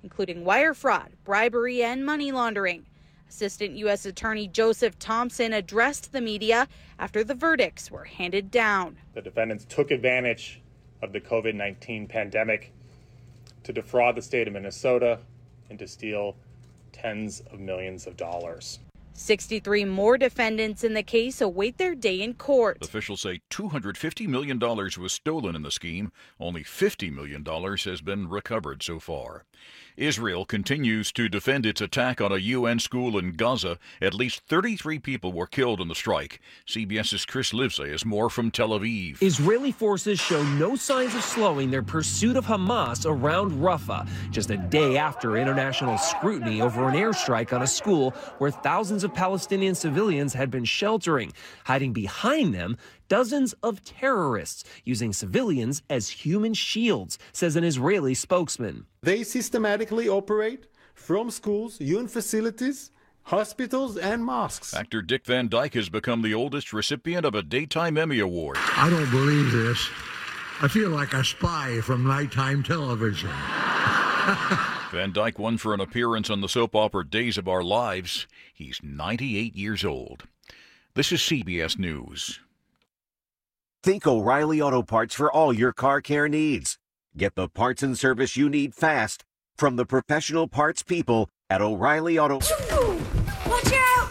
including wire fraud, bribery, and money laundering. Assistant U.S. Attorney Joseph Thompson addressed the media after the verdicts were handed down. The defendants took advantage of the COVID-19 pandemic to defraud the state of Minnesota and to steal tens of millions of dollars. 63 more defendants in the case await their day in court. Officials say $250 million was stolen in the scheme. Only $50 million has been recovered so far. Israel continues to defend its attack on a UN school in Gaza. At least 33 people were killed in the strike. CBS's Chris Livesay has more from Tel Aviv. Israeli forces show no signs of slowing their pursuit of Hamas around Rafah, just a day after international scrutiny over an airstrike on a school where thousands of Palestinian civilians had been sheltering. Hiding behind them, dozens of terrorists using civilians as human shields, says an Israeli spokesman. They systematically operate from schools, UN facilities, hospitals, and mosques. Actor Dick Van Dyke has become the oldest recipient of a Daytime Emmy Award. I don't believe this. I feel like a spy from nighttime television. Van Dyke won for an appearance on the soap opera Days of Our Lives. He's 98 years old. This is CBS News. Think O'Reilly Auto Parts for all your car care needs. Get the parts and service you need fast from the professional parts people at O'Reilly Auto. Watch out!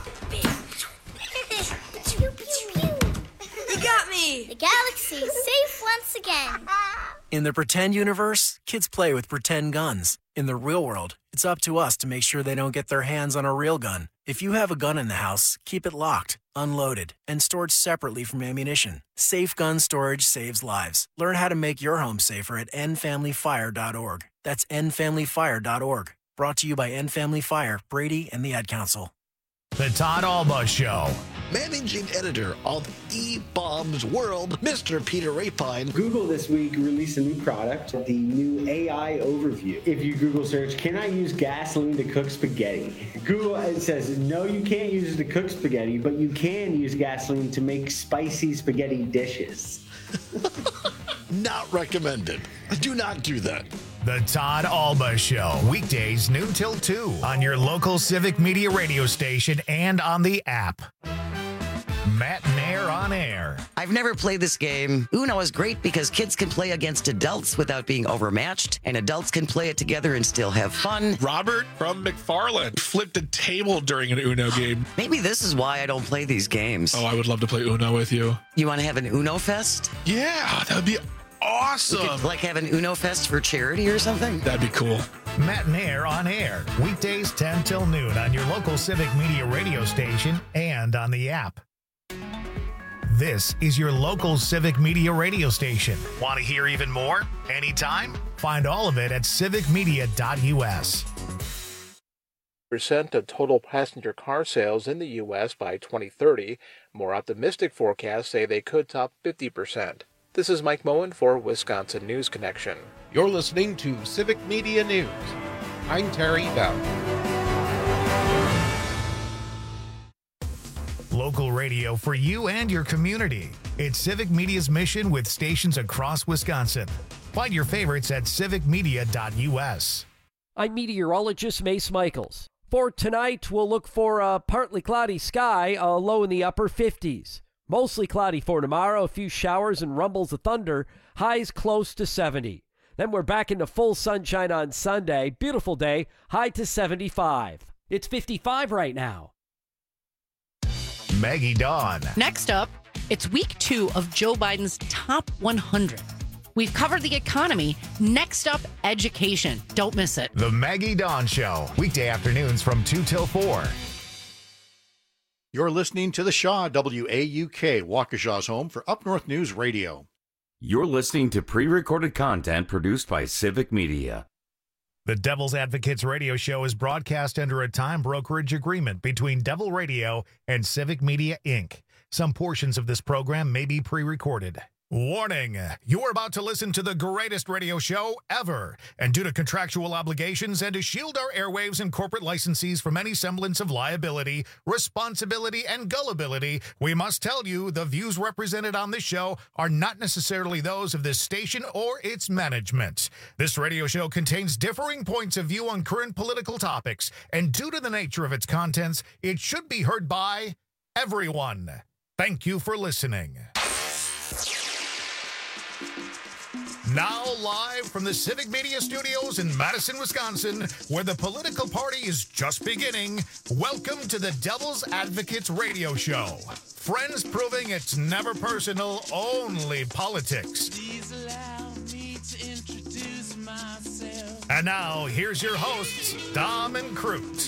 You got me! The galaxy is safe once again. In the pretend universe, kids play with pretend guns. In the real world, it's up to us to make sure they don't get their hands on a real gun. If you have a gun in the house, keep it locked, unloaded, and stored separately from ammunition. Safe gun storage saves lives. Learn how to make your home safer at endfamilyfire.org. That's endfamilyfire.org. Brought to you by End Family Fire, Brady, and the Ad Council. The Todd Alba Show. Managing editor of eBaum's World, Mr. Peter Rapine. Google this week released a new product, the new AI Overview. If you Google search, can I use gasoline to cook spaghetti? Google, it says, no, you can't use it to cook spaghetti, but you can use gasoline to make spicy spaghetti dishes. Not recommended. Do not do that. The Todd Alba Show. Weekdays noon till 2 on your local Civic Media radio station and on the app. Matt Nair on air. I've never played this game. Uno is great because kids can play against adults without being overmatched, and adults can play it together and still have fun. Robert from McFarland flipped a table during an Uno game. Maybe this is why I don't play these games. Oh, I would love to play Uno with you. You want to have an Uno Fest? Yeah, that would be awesome. We could, like, have an Uno Fest for charity or something? That'd be cool. Matt Nair on air. Weekdays 10 till noon on your local Civic Media radio station and on the app. This is your local Civic Media radio station. Want to hear even more? Anytime? Find all of it at civicmedia.us. Percent of total passenger car sales in the U.S. by 2030. More optimistic forecasts say they could top 50%. This is Mike Moen for Wisconsin News Connection. You're listening to Civic Media News. I'm Terry Bell. Local radio for you and your community. It's Civic Media's mission with stations across Wisconsin. Find your favorites at civicmedia.us. I'm meteorologist Mace Michaels. For tonight, we'll look for a partly cloudy sky, a low in the upper 50s. Mostly cloudy for tomorrow, a few showers and rumbles of thunder, highs close to 70. Then we're back into full sunshine on Sunday. Beautiful day, high to 75. It's 55 right now. Maggie Dawn. Next up, it's week 2 of Joe Biden's top 100. We've covered the economy. Next up, education. Don't miss it. The Maggie Dawn Show. Weekday afternoons from 2 till 4. You're listening to the Shaw WAUK, Waukesha's home for Up North News Radio. You're listening to pre-recorded content produced by Civic Media. The Devil's Advocates radio show is broadcast under a time brokerage agreement between Devil Radio and Civic Media, Inc. Some portions of this program may be pre-recorded. Warning, you're about to listen to the greatest radio show ever. And due to contractual obligations and to shield our airwaves and corporate licensees from any semblance of liability, responsibility, and gullibility, we must tell you the views represented on this show are not necessarily those of this station or its management. This radio show contains differing points of view on current political topics, and due to the nature of its contents, it should be heard by everyone. Thank you for listening. Now live from the Civic Media Studios in Madison, Wisconsin, where the political party is just beginning, welcome to the Devil's Advocates Radio Show. Friends proving it's never personal, only politics. Please allow me to introduce myself. And now, here's your hosts, Dom and Crute.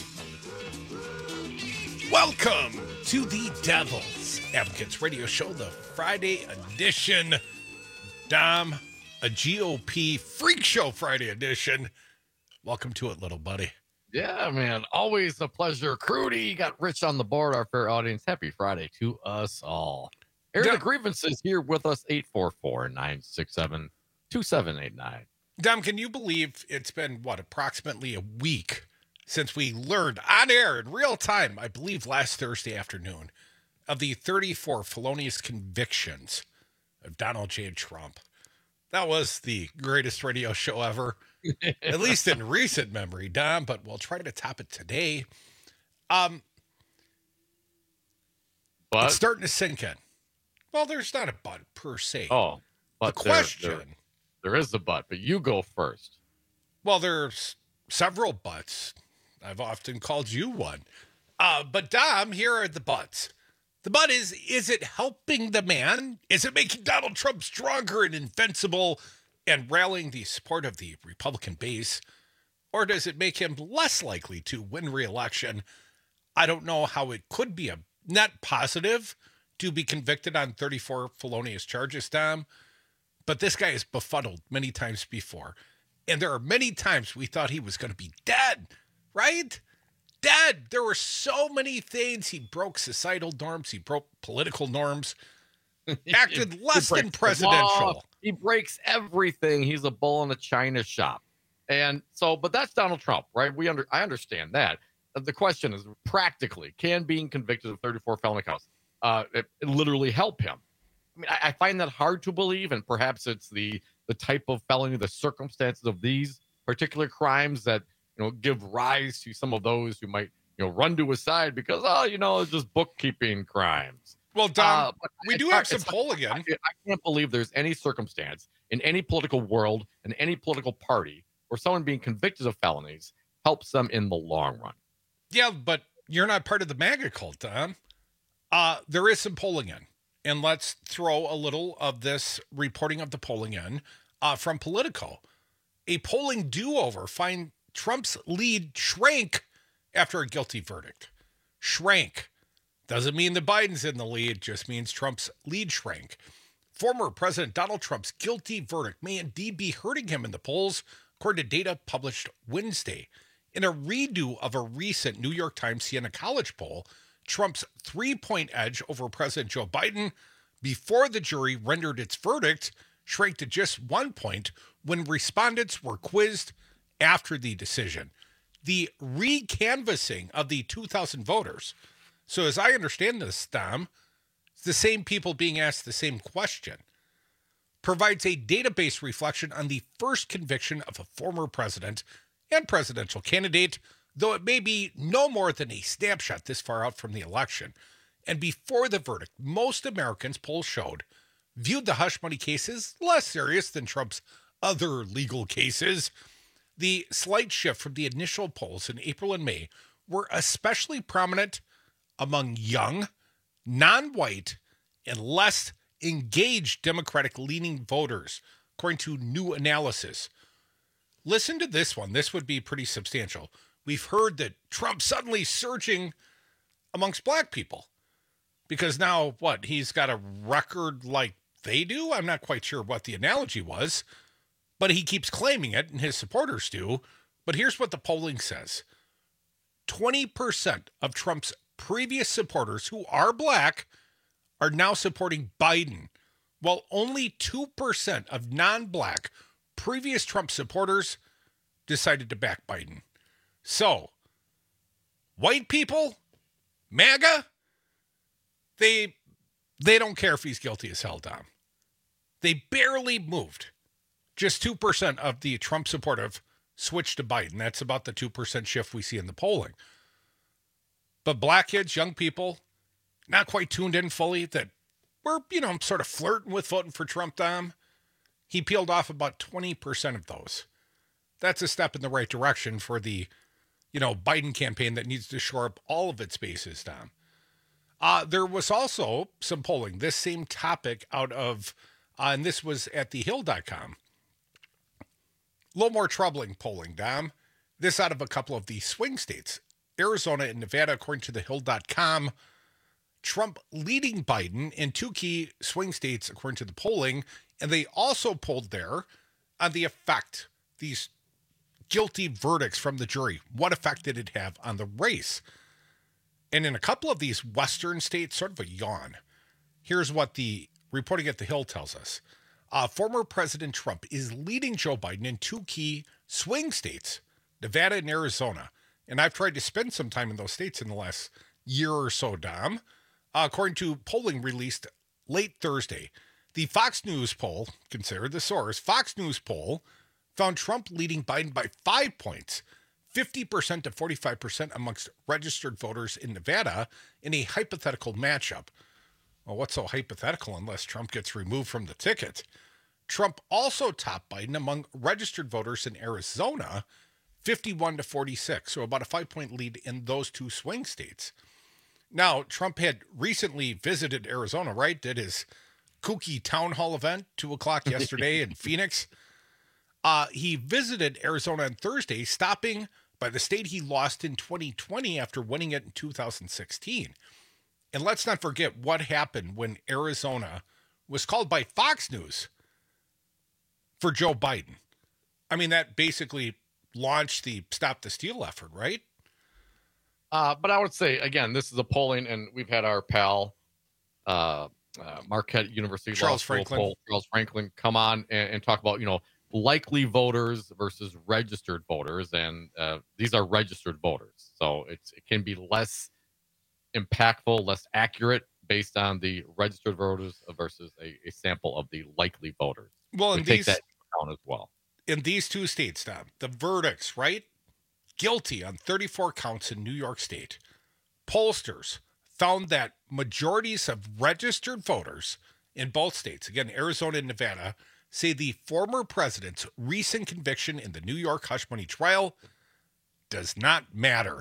Welcome to the Devil's Advocates Radio Show, the Friday edition. Dom, a GOP Freak Show Friday edition. Welcome to it, little buddy. Yeah, man. Always a pleasure. Crudy got Rich on the board, our fair audience. Happy Friday to us all. Air the grievances here with us, 844-967-2789. Dom, can you believe it's been, approximately a week since we learned on air in real time, I believe last Thursday afternoon, of the 34 felonious convictions of Donald J. Trump. That was the greatest radio show ever, at least in recent memory, Dom, but we'll try to top it today. It's starting to sink in. Well, there's not a but per se. Oh, but the question. There is a but you go first. Well, there's several buts. I've often called you one. But Dom, here are the buts. The but is it helping the man? Is it making Donald Trump stronger and invincible and rallying the support of the Republican base? Or does it make him less likely to win re-election? I don't know how it could be a net positive to be convicted on 34 felonious charges, Dom. But this guy is befuddled many times before. And there are many times we thought he was going to be dead, right? Dead. There were so many things. He broke societal norms. He broke political norms. Acted less than presidential. He breaks everything. He's a bull in a china shop. And so, but that's Donald Trump, right? I understand that. The question is, practically, can being convicted of 34 felony counts it literally help him? I mean, I find that hard to believe, and perhaps it's the type of felony, the circumstances of these particular crimes that give rise to some of those who might, run to his side because, it's just bookkeeping crimes. Well, Dom, we do have some polling in. I can't believe there's any circumstance in any political world, in any political party, where someone being convicted of felonies helps them in the long run. Yeah, but you're not part of the MAGA cult, Dom. There is some polling in. And let's throw a little of this reporting of the polling in from Politico. A polling do-over find Trump's lead shrank after a guilty verdict. Shrank. Doesn't mean that Biden's in the lead, just means Trump's lead shrank. Former President Donald Trump's guilty verdict may indeed be hurting him in the polls, according to data published Wednesday. In a redo of a recent New York Times Siena College poll, Trump's 3-point edge over President Joe Biden before the jury rendered its verdict shrank to just 1 point when respondents were quizzed after the decision. The recanvassing of the 2,000 voters. So as I understand this, Dom, it's the same people being asked the same question. Provides a database reflection on the first conviction of a former president and presidential candidate, though it may be no more than a snapshot this far out from the election. And before the verdict, most Americans, polls showed, viewed the hush money cases less serious than Trump's other legal cases. The slight shift from the initial polls in April and May were especially prominent among young, non-white, and less engaged Democratic-leaning voters, according to new analysis. Listen to this one. This would be pretty substantial. We've heard that Trump's suddenly surging amongst black people because now, he's got a record like they do? I'm not quite sure what the analogy was, but he keeps claiming it, and his supporters do. But here's what the polling says. 20% of Trump's previous supporters who are black are now supporting Biden, Well, only 2% of non-black previous Trump supporters decided to back Biden. So, white people, MAGA, they don't care if he's guilty as hell, Dom. They barely moved. Just 2% of the Trump supportive switched to Biden. That's about the 2% shift we see in the polling. But black kids, young people, not quite tuned in fully, that were, sort of flirting with voting for Trump, Dom. He peeled off about 20% of those. That's a step in the right direction for the, Biden campaign that needs to shore up all of its bases, Dom. There was also some polling, this same topic out of, and this was at thehill.com. A little more troubling polling, Dom. This out of a couple of the swing states, Arizona and Nevada, according to thehill.com. Trump leading Biden in two key swing states, according to the polling. And they also polled there on the effect, these guilty verdicts from the jury. What effect did it have on the race? And in a couple of these Western states, sort of a yawn. Here's what the reporting at the Hill tells us. Former President Trump is leading Joe Biden in two key swing states, Nevada and Arizona. And I've tried to spend some time in those states in the last year or so, Dom. According to polling released late Thursday, the Fox News poll, considered the source, Fox News poll found Trump leading Biden by 5 points, 50% to 45% amongst registered voters in Nevada in a hypothetical matchup. Well, what's so hypothetical unless Trump gets removed from the ticket? Trump also topped Biden among registered voters in Arizona, 51 to 46, so about a 5-point lead in those two swing states. Now, Trump had recently visited Arizona, right? Did his kooky town hall event, 2 o'clock yesterday in Phoenix. He visited Arizona on Thursday, stopping by the state he lost in 2020 after winning it in 2016. And let's not forget what happened when Arizona was called by Fox News for Joe Biden. I mean, that basically launched the Stop the Steal effort, right? But I would say, again, this is a polling, and we've had our pal, Marquette University Charles Franklin come on and talk about, likely voters versus registered voters. And these are registered voters. So it can be less impactful, less accurate based on the registered voters versus a sample of the likely voters. Well, we take that into account as well. In these two states, Tom, the verdicts, right? Guilty on 34 counts in New York State. Pollsters found that majorities of registered voters in both states, again, Arizona and Nevada, say the former president's recent conviction in the New York hush money trial does not matter.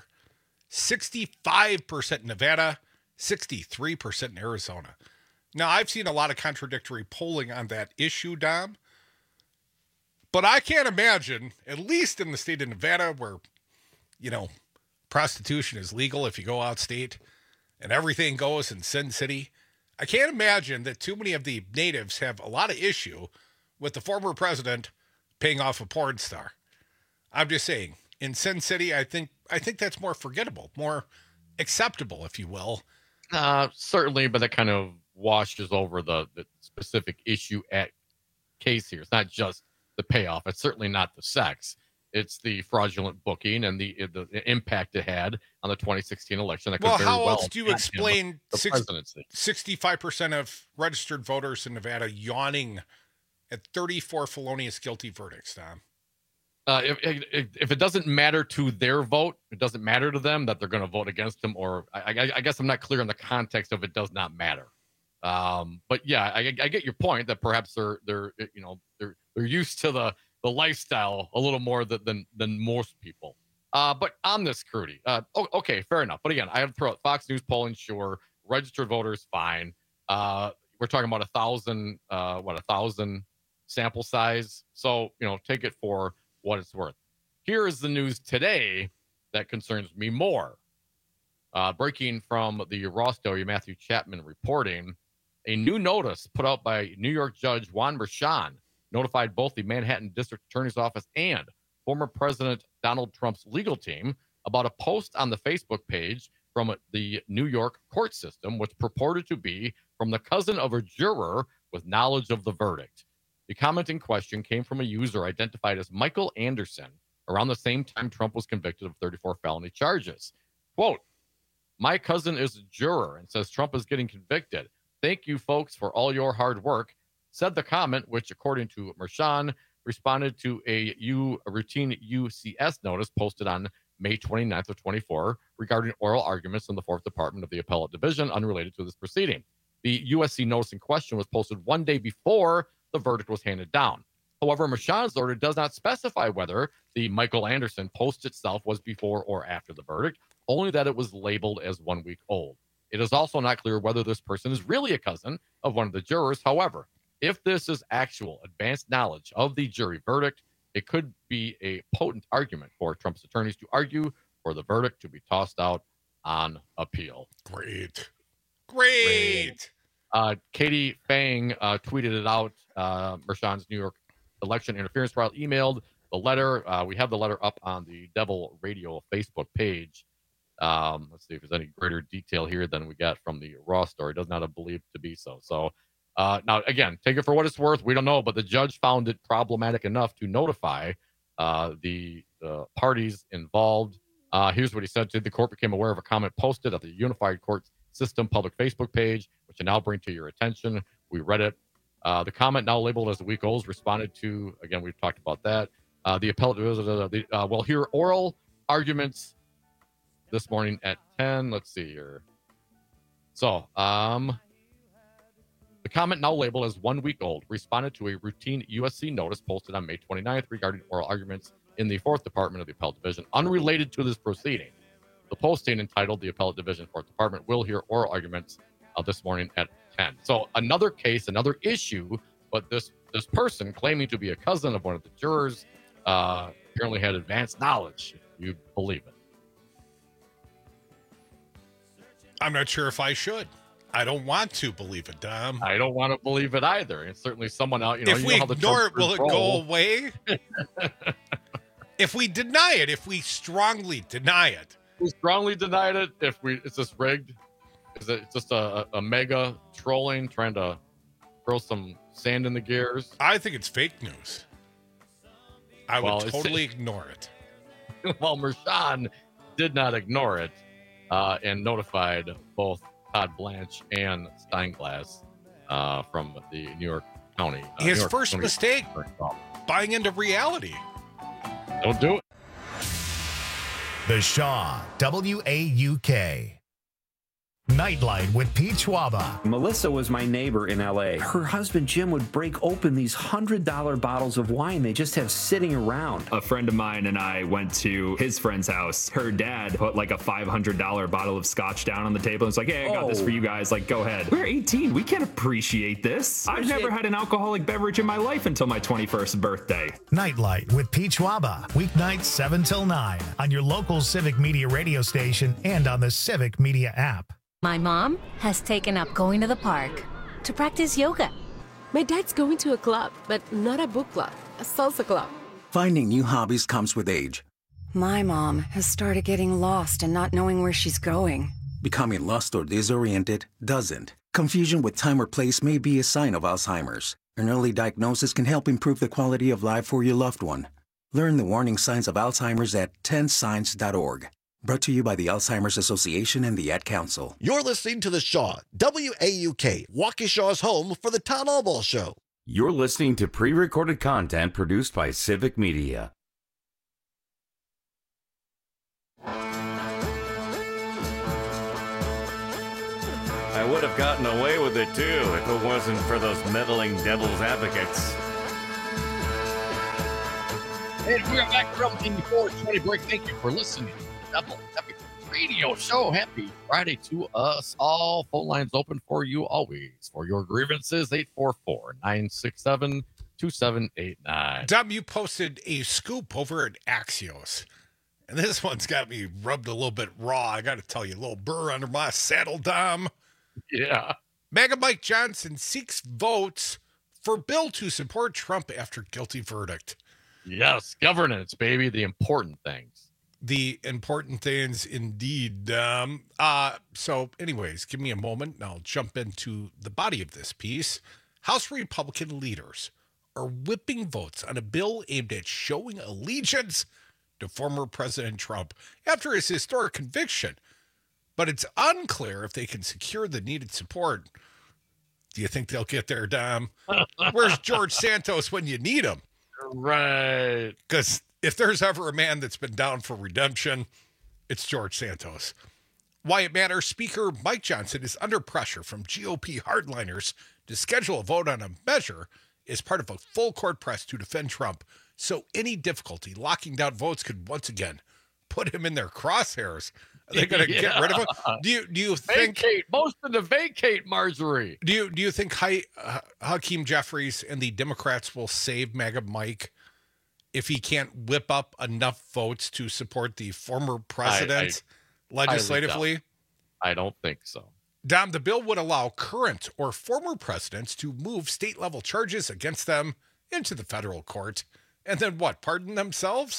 65% in Nevada, 63% in Arizona. Now, I've seen a lot of contradictory polling on that issue, Dom, but I can't imagine, at least in the state of Nevada, where, prostitution is legal if you go out state and everything goes in Sin City, I can't imagine that too many of the natives have a lot of issue with the former president paying off a porn star. I'm just saying, in Sin City, I think that's more forgettable, more acceptable, if you will. Certainly, but that kind of washes over the specific issue at case here. It's not just the payoff. It's certainly not the sex. It's the fraudulent booking and the impact it had on the 2016 election. That well, how else do you explain the presidency? 65% of registered voters in Nevada yawning at 34 felonious guilty verdicts, Tom? If it doesn't matter to their vote, it doesn't matter to them that they're going to vote against him. Or I guess I'm not clear on the context of it does not matter. But yeah, I get your point that perhaps they're used to the lifestyle a little more than most people. But on this, Crudy, okay, fair enough. But again, I have to throw out Fox News polling, sure. Registered voters, fine. We're talking about 1,000 sample size. So, take it for what it's worth. Here is the news today that concerns me more. Breaking from the Ross-Dowie, Matthew Chapman reporting, a new notice put out by New York Judge Juan Merchan notified both the Manhattan District Attorney's Office and former President Donald Trump's legal team about a post on the Facebook page from the New York court system, which purported to be from the cousin of a juror with knowledge of the verdict. The comment in question came from a user identified as Michael Anderson around the same time Trump was convicted of 34 felony charges. Quote, "My cousin is a juror and says Trump is getting convicted. Thank you, folks, for all your hard work," said the comment, which, according to Mershon, responded to a routine UCS notice posted on May 29th of 24 regarding oral arguments in the 4th Department of the Appellate Division unrelated to this proceeding. The USC notice in question was posted one day before the verdict was handed down. However, Mershon's order does not specify whether the Michael Anderson post itself was before or after the verdict, only that it was labeled as 1 week old. It is also not clear whether this person is really a cousin of one of the jurors. However, if this is actual advanced knowledge of the jury verdict, it could be a potent argument for Trump's attorneys to argue for the verdict to be tossed out on appeal. Great. Katie Fang tweeted it out. Mershon's New York election interference trial emailed the letter. We have the letter up on the Devil Radio Facebook page. Let's see if there's any greater detail here than we got from the Raw story. Does not believe to be so. So now, again, take it for what it's worth. We don't know, but the judge found it problematic enough to notify the parties involved. Here's what he said. The court became aware of a comment posted at the Unified Court System public Facebook page, which I now bring to your attention. We read it. The comment, now labeled as a week old, responded to, again, we've talked about that. The appellate, we'll hear oral arguments this morning at 10. Let's see here. So, the comment, now labeled as 1 week old, responded to a routine USC notice posted on May 29th regarding oral arguments in the 4th Department of the Appellate Division, unrelated to this proceeding. The posting, entitled "The Appellate Division, 4th Department, will hear oral arguments this morning at 10. So another case, another issue, but this person claiming to be a cousin of one of the jurors apparently had advanced knowledge, if you believe it. I'm not sure if I should. I don't want to believe it, Dom. I don't want to believe it either. It's certainly someone out. If we ignore it, will it go away? If we deny it, if we strongly deny it. We strongly denied it. Is this rigged? Is it just a mega trolling trying to throw some sand in the gears? I think it's fake news. I would totally ignore it. Well, Mershon did not ignore it and notified both Todd Blanche and Steinglass from the New York County. His first mistake, buying into reality. Don't do it. The Shaw, WAUK. Nightlight with Pete Schwaba. Melissa was my neighbor in L.A. Her husband, Jim, would break open these $100 bottles of wine they just have sitting around. A friend of mine and I went to his friend's house. Her dad put like a $500 bottle of scotch down on the table and was like, "Hey, I got this for you guys. Like, go ahead." We're 18. We can't appreciate this. I've never had an alcoholic beverage in my life until my 21st birthday. Nightlight with Pete Schwaba. Weeknights 7 till 9 on your local Civic Media radio station and on the Civic Media app. My mom has taken up going to the park to practice yoga. My dad's going to a club, but not a book club, a salsa club. Finding new hobbies comes with age. My mom has started getting lost and not knowing where she's going. Becoming lost or disoriented doesn't. Confusion with time or place may be a sign of Alzheimer's. An early diagnosis can help improve the quality of life for your loved one. Learn the warning signs of Alzheimer's at 10signs.org. Brought to you by the Alzheimer's Association and the Ad Council. You're listening to the Shaw, WAUK, Waukesha's home for the Town Hall Ball Show. You're listening to pre-recorded content produced by Civic Media. I would have gotten away with it, too, if it wasn't for those meddling devil's advocates. And we are back from the 420 break. Thank you for listening. Double Epic Radio Show. Happy Friday to us all. Phone lines open for you always. For your grievances, 844-967-2789. Dom, you posted a scoop over at Axios. And this one's got me rubbed a little bit raw. I got to tell you, a little burr under my saddle, Dom. Yeah. MAGA Mike Johnson seeks votes for bill to support Trump after guilty verdict. Yes, governance, baby. The important things. The important things indeed. So anyways, give me a moment and I'll jump into the body of this piece. House Republican leaders are whipping votes on a bill aimed at showing allegiance to former President Trump after his historic conviction. But it's unclear if they can secure the needed support. Do you think they'll get there, Dom? Where's George Santos when you need him? Right. Because if there's ever a man that's been down for redemption, it's George Santos. Why it matters, Speaker Mike Johnson is under pressure from GOP hardliners to schedule a vote on a measure as part of a full court press to defend Trump. So any difficulty locking down votes could once again put him in their crosshairs. Are they going to get rid of him? Do you think motion to vacate, Marjorie? Do you think Hakeem Jeffries and the Democrats will save MAGA Mike if he can't whip up enough votes to support the former president legislatively? I don't think so. Dom, the bill would allow current or former presidents to move state level charges against them into the federal court and then pardon themselves?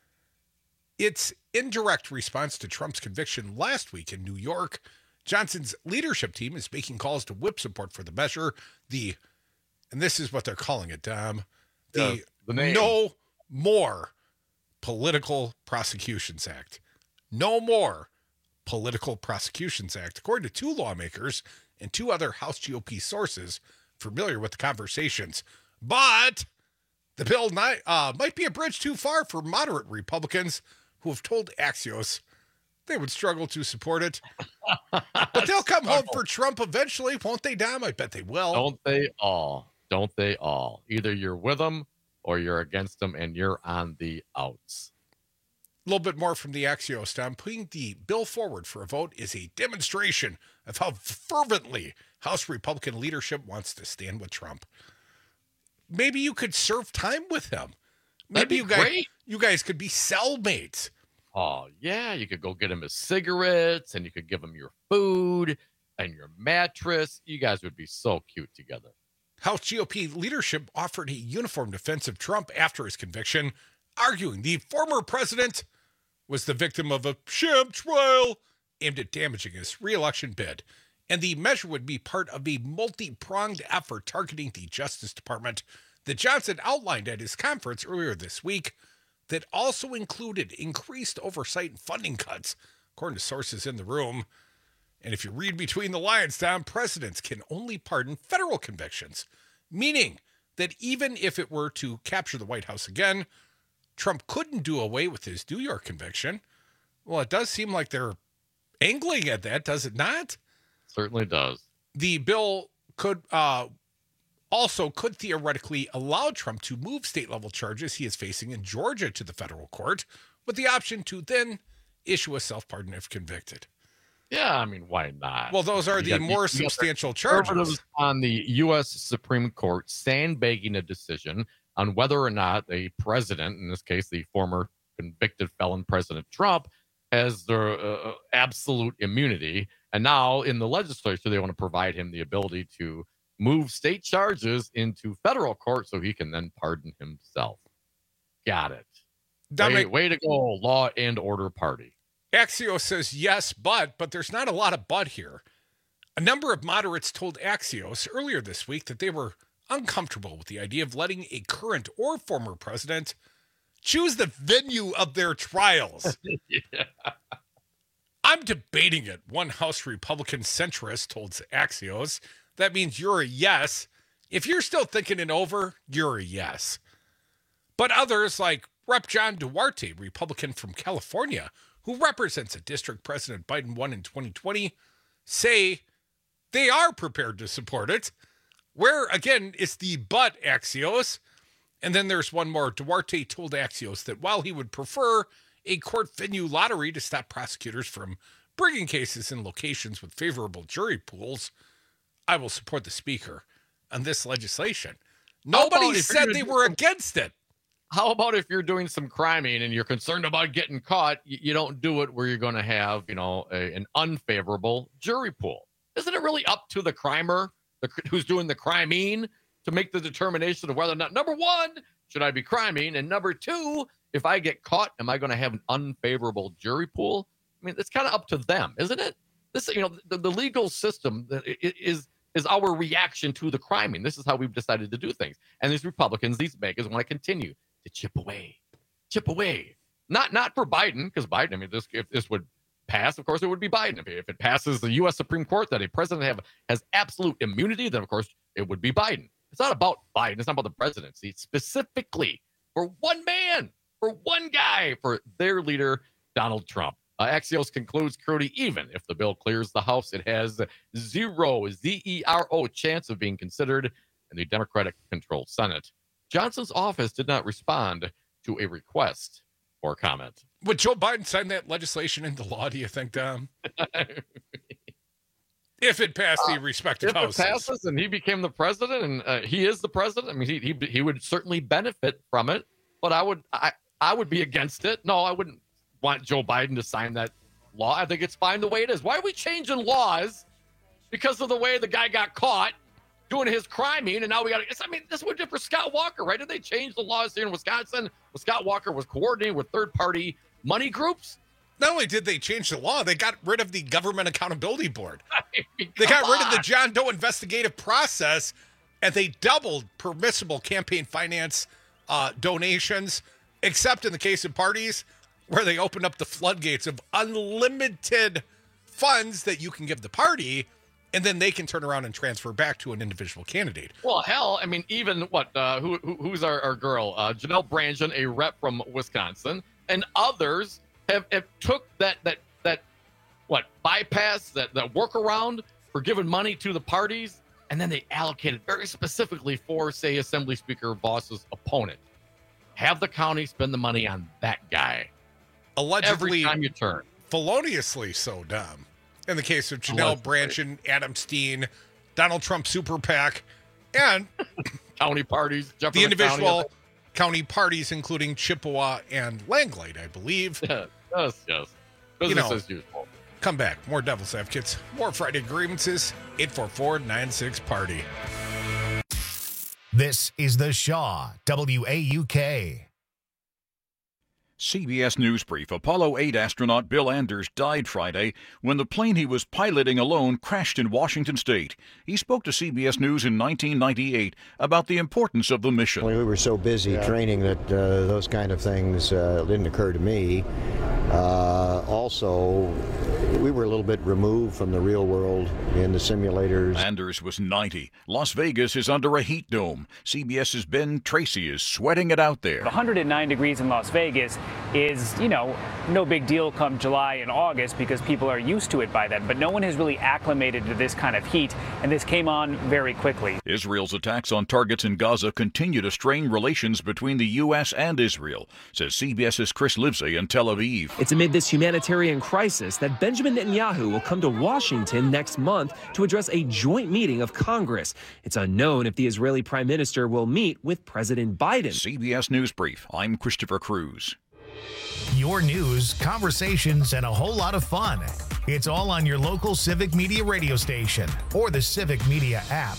It's in direct response to Trump's conviction last week in New York. Johnson's leadership team is making calls to whip support for the measure. And this is what they're calling it, Dom. The No More Political Prosecutions Act. No More Political Prosecutions Act, according to 2 lawmakers and 2 other House GOP sources familiar with the conversations. But the bill might be a bridge too far for moderate Republicans who have told Axios they would struggle to support it. But they'll come home for Trump eventually, won't they, Dom? I bet they will. Don't they all? Don't they all? Either you're with them or you're against them, and you're on the outs. A little bit more from the Axios, Tom. Putting the bill forward for a vote is a demonstration of how fervently House Republican leadership wants to stand with Trump. Maybe you could serve time with him. Maybe you guys could be cellmates. Oh, yeah. You could go get him his cigarettes, and you could give him your food and your mattress. You guys would be so cute together. House GOP leadership offered a uniform defense of Trump after his conviction, arguing the former president was the victim of a sham trial aimed at damaging his re-election bid. And the measure would be part of a multi-pronged effort targeting the Justice Department that Johnson outlined at his conference earlier this week that also included increased oversight and funding cuts, according to sources in the room. And if you read between the lines, Tom, presidents can only pardon federal convictions, meaning that even if it were to capture the White House again, Trump couldn't do away with his New York conviction. Well, it does seem like they're angling at that, does it not? Certainly does. The bill could theoretically allow Trump to move state-level charges he is facing in Georgia to the federal court, with the option to then issue a self-pardon if convicted. Yeah, I mean, why not? Well, those are the more substantial charges. On the U.S. Supreme Court sandbagging a decision on whether or not a president, in this case, the former convicted felon President Trump, has the absolute immunity. And now in the legislature, they want to provide him the ability to move state charges into federal court so he can then pardon himself. Got it. Way to go, law and order party. Axios says yes, but there's not a lot of but here. A number of moderates told Axios earlier this week that they were uncomfortable with the idea of letting a current or former president choose the venue of their trials. Yeah. I'm debating it, one House Republican centrist told Axios. That means you're a yes. If you're still thinking it over, you're a yes. But others, like Rep. John Duarte, Republican from California, who represents a district President Biden won in 2020, say they are prepared to support it. Where, again, it's the but, Axios. And then there's one more. Duarte told Axios that while he would prefer a court venue lottery to stop prosecutors from bringing cases in locations with favorable jury pools, I will support the speaker on this legislation. Nobody said they were against it. How about if you're doing some criming and you're concerned about getting caught, you don't do it where you're going to have, an unfavorable jury pool? Isn't it really up to the crimer, who's doing the criming, to make the determination of whether or not, number one, should I be criming? And number two, if I get caught, am I going to have an unfavorable jury pool? I mean, it's kind of up to them, isn't it? This, the legal system is is our reaction to the criming. This is how we've decided to do things. And these Republicans, these megas want to continue to chip away. Not for Biden, because Biden, I mean, if this would pass, of course, it would be Biden. If it passes the U.S. Supreme Court that a president has absolute immunity, then, of course, it would be Biden. It's not about Biden. It's not about the presidency. It's specifically for one man, for one guy, for their leader, Donald Trump. Axios concludes, Crudy, even if the bill clears the House, it has zero chance of being considered in the Democratic-controlled Senate. Johnson's office did not respond to a request for comment. Would Joe Biden sign that legislation into law, do you think, Dom? If it passed the respective houses. If it passes and he became the president, and he is the president, I mean, he would certainly benefit from it, but I would be against it. No, I wouldn't want Joe Biden to sign that law. I think it's fine the way it is. Why are we changing laws because of the way the guy got caught doing his criming, and now we got to, I mean, this would do for Scott Walker, right? Did they change the laws here in Wisconsin when Scott Walker was coordinating with third-party money groups? Not only did they change the law, they got rid of the Government Accountability Board. They got rid of the John Doe investigative process, and they doubled permissible campaign finance donations, except in the case of parties where they opened up the floodgates of unlimited funds that you can give the party, and then they can turn around and transfer back to an individual candidate. Well, hell, I mean, even who's our girl? Janelle Brandon, a rep from Wisconsin, and others have took that bypass, that workaround for giving money to the parties, and then they allocated very specifically for, say, Assembly Speaker Voss's opponent. Have the county spend the money on that guy. Allegedly, every time you turn. Feloniously so, Dom. In the case of Janelle Brandon, Adam Steen, Donald Trump Super PAC, and county parties, the individual county parties, including Chippewa and Langlade, I believe. Yes. Business as usual. Come back. More Devil's Advocates. More Friday grievances. 844-96-PARTY. This is the Shaw WAUK. CBS News Brief. Apollo 8 astronaut Bill Anders died Friday when the plane he was piloting alone crashed in Washington state. He spoke to CBS News in 1998 about the importance of the mission. We were so busy training that those kind of things didn't occur to me. Also, we were a little bit removed from the real world in the simulators. Anders was 90. Las Vegas is under a heat dome. CBS's Ben Tracy is sweating it out there. 109 degrees in Las Vegas is, no big deal come July and August because people are used to it by then. But no one has really acclimated to this kind of heat, and this came on very quickly. Israel's attacks on targets in Gaza continue to strain relations between the U.S. and Israel, says CBS's Chris Livesey in Tel Aviv. It's amid this humanitarian crisis that Benjamin Netanyahu will come to Washington next month to address a joint meeting of Congress. It's unknown if the Israeli prime minister will meet with President Biden. CBS News Brief. I'm Christopher Cruz. Your news, conversations, and a whole lot of fun. It's all on your local Civic Media radio station or the Civic Media app.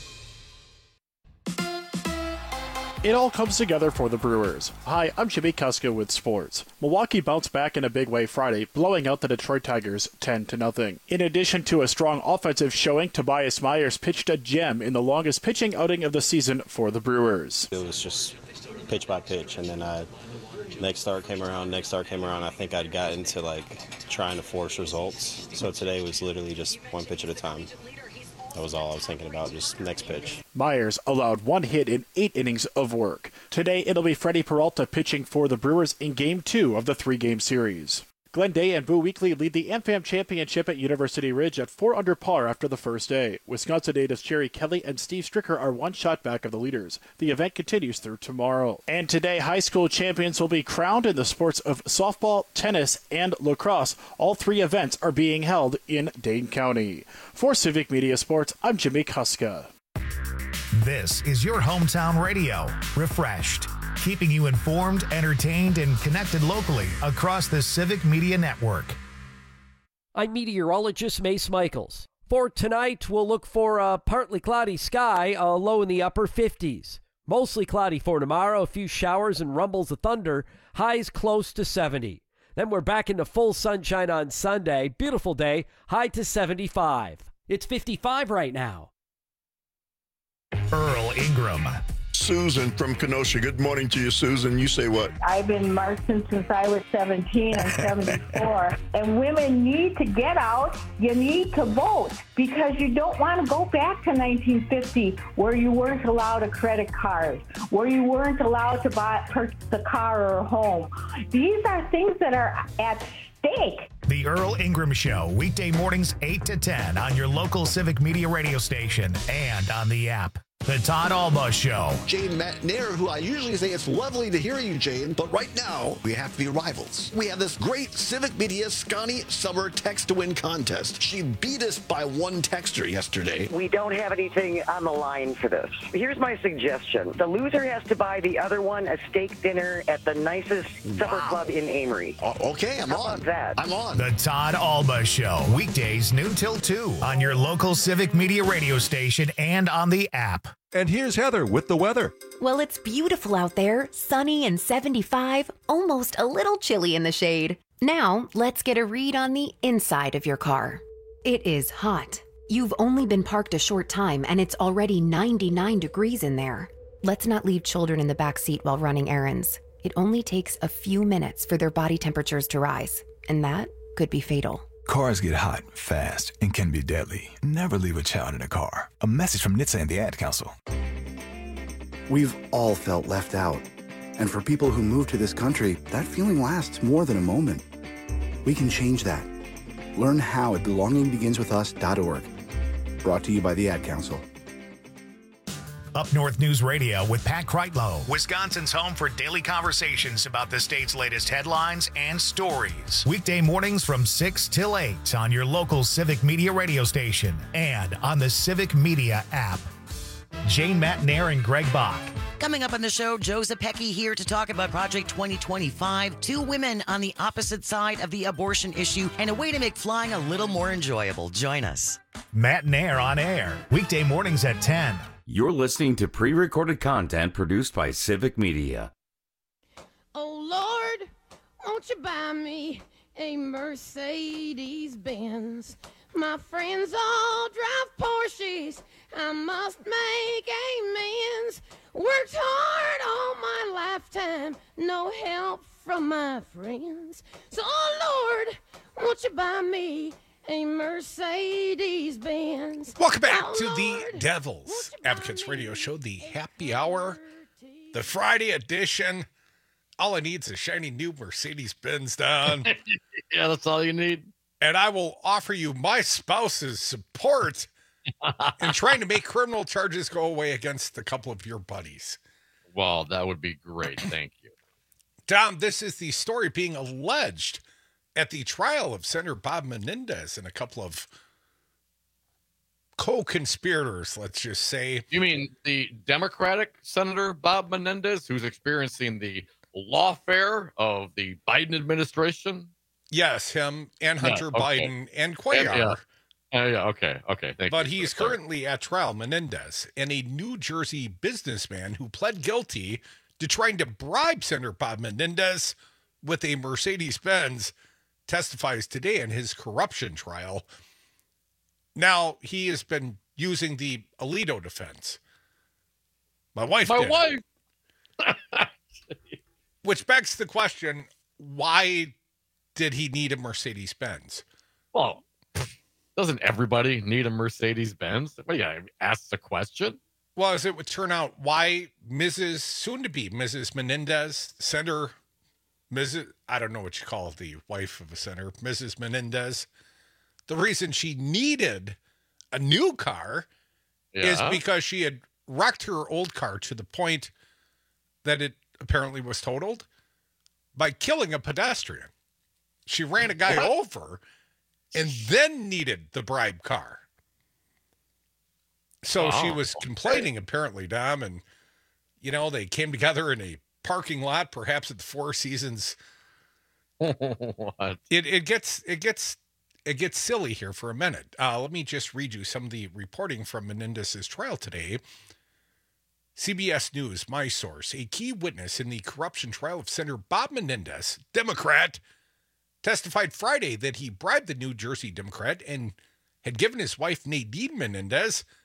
It all comes together for the Brewers. Hi, I'm Jimmy Kuska with sports. Milwaukee bounced back in a big way Friday, blowing out the Detroit Tigers 10-0. In addition to a strong offensive showing, Tobias Myers pitched a gem in the longest pitching outing of the season for the Brewers. It was just pitch by pitch, and then next start came around. I think I'd gotten to trying to force results. So today was literally just one pitch at a time. That was all I was thinking about, just next pitch. Myers allowed one hit in 8 innings of work. Today, it'll be Freddie Peralta pitching for the Brewers in Game 2 of the 3-game series. Glenn Day and Boo Weekley lead the AmFam Championship at University Ridge at 4 under par after the first day. Wisconsin natives Jerry Kelly and Steve Stricker are one shot back of the leaders. The event continues through tomorrow. And today, high school champions will be crowned in the sports of softball, tennis, and lacrosse. All 3 events are being held in Dane County. For Civic Media Sports, I'm Jimmy Kuska. This is your hometown radio, refreshed, keeping you informed, entertained, and connected locally across the Civic Media Network. I'm meteorologist Mace Michaels. For tonight, we'll look for a partly cloudy sky, a low in the upper 50s. Mostly cloudy for tomorrow, a few showers and rumbles of thunder, highs close to 70. Then we're back into full sunshine on Sunday. Beautiful day, high to 75. It's 55 right now. Earl Ingram. Susan from Kenosha. Good morning to you, Susan. You say what? I've been marching since I was 17 and 74. And women need to get out. You need to vote because you don't want to go back to 1950 where you weren't allowed a credit card, where you weren't allowed to purchase a car or a home. These are things that are at stake. The Earl Ingram Show, weekday mornings 8 to 10 on your local Civic Media radio station and on the app. The Todd Alba Show. Jane Matnair, who I usually say it's lovely to hear you, Jane, but right now we have to be rivals. We have this great Civic Media Scotty Summer Text to Win contest. She beat us by one texter yesterday. We don't have anything on the line for this. Here's my suggestion. The loser has to buy the other one a steak dinner at the nicest supper club in Amory. Okay, I'm How on. about that? I'm on. The Todd Alba Show, weekdays noon till 2 on your local Civic Media radio station and on the app. And here's Heather with the weather. Well, it's beautiful out there, sunny and 75, almost a little chilly in the shade. Now, let's get a read on the inside of your car. It is hot. You've only been parked a short time and it's already 99 degrees in there. Let's not leave children in the back seat while running errands. It only takes a few minutes for their body temperatures to rise, and that could be fatal. Cars get hot fast and can be deadly. Never leave a child in a car. A message from NHTSA and the Ad Council. We've all felt left out. And for people who move to this country, that feeling lasts more than a moment. We can change that. Learn how at belongingbeginswithus.org. Brought to you by the Ad Council. Up North News Radio with Pat Kreitlow, Wisconsin's home for daily conversations about the state's latest headlines and stories. Weekday mornings from 6 till 8 on your local Civic Media radio station and on the Civic Media app. Jane Matnair and Greg Bach. Coming up on the show, Joe Zepecki here to talk about Project 2025, 2 women on the opposite side of the abortion issue, and a way to make flying a little more enjoyable. Join us. Matnair on air, weekday mornings at 10. You're listening to pre-recorded content produced by Civic Media. Oh, Lord, won't you buy me a Mercedes-Benz? My friends all drive Porsches. I must make amends. Worked hard all my lifetime. No help from my friends. So, oh, Lord, won't you buy me a Mercedes-Benz? Welcome back to the Devil's Advocates Radio Show, the happy hour, the Friday edition. All I need is a shiny new Mercedes-Benz, Don. Yeah, that's all you need. And I will offer you my spouse's support in trying to make criminal charges go away against a couple of your buddies. Well, that would be great. Thank you. Tom, this is the story being alleged at the trial of Senator Bob Menendez and a couple of co-conspirators, let's just say. You mean the Democratic Senator Bob Menendez, who's experiencing the lawfare of the Biden administration? Yes, him and Hunter Biden and Cuellar. Okay. Thank you. But he's currently at trial, Menendez, and a New Jersey businessman who pled guilty to trying to bribe Senator Bob Menendez with a Mercedes-Benz testifies today in his corruption trial. Now, he has been using the Alito defense. My wife did. Which begs the question, why did he need a Mercedes-Benz? Well, doesn't everybody need a Mercedes-Benz? Well, yeah, ask the question. Well, as it would turn out, why soon-to-be Mrs. Menendez, Senator Mrs., I don't know what you call the wife of a senator, Mrs. Menendez, the reason she needed a new car is because she had wrecked her old car to the point that it apparently was totaled by killing a pedestrian. She ran a guy over and then needed the bribe car. So she was complaining, apparently, Dom, and, they came together in a parking lot, perhaps at the Four Seasons. What? It gets silly here for a minute. Let me just read you some of the reporting from Menendez's trial today. CBS News, my source, a key witness in the corruption trial of Senator Bob Menendez, Democrat, testified Friday that he bribed the New Jersey Democrat and had given his wife Nadine Menendez